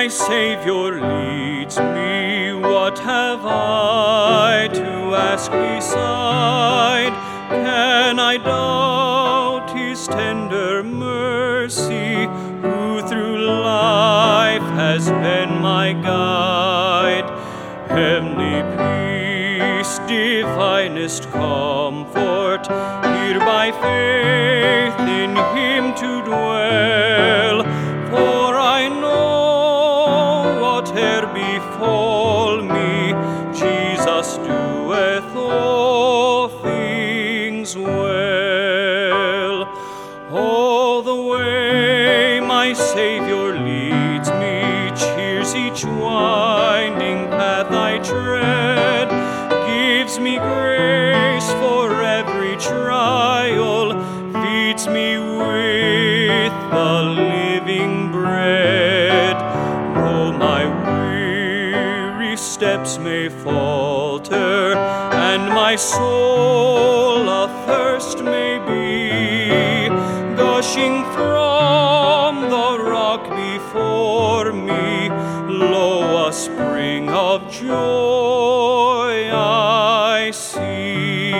Savior leads me, what have I to ask beside? Can I doubt His tender mercy, who through life has been my guide? Heavenly peace, divinest comfort, here by faith in Him to dwell. For I know whate'er befall me, Jesus doeth all things well. All the way my Savior leads me, cheers each winding path I tread, gives me grace for every trial, feeds me with the living bread. Though my weary steps may falter, and my soul athirst may be, gushing from the rock before me, lo, a spring of joy I see.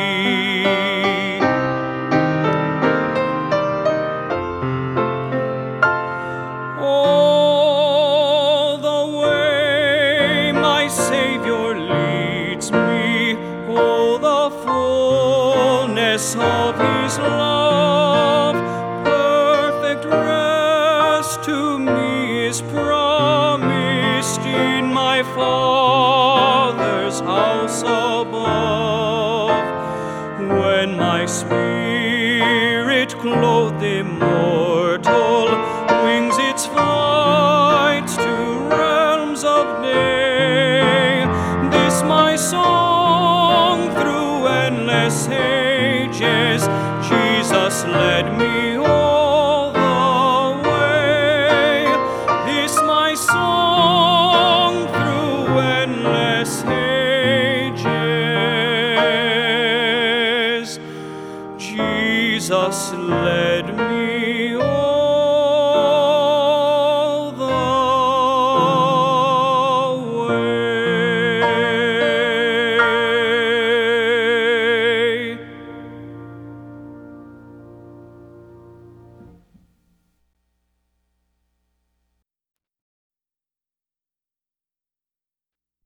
All the way my Savior leads me, oh, the fullness of His love, perfect rest to me is promised in my Father's house above. When my spirit, clothed immortal, wings its flight to realms of day, this my song through endless ages, Jesus led me all the way. This my song through endless ages,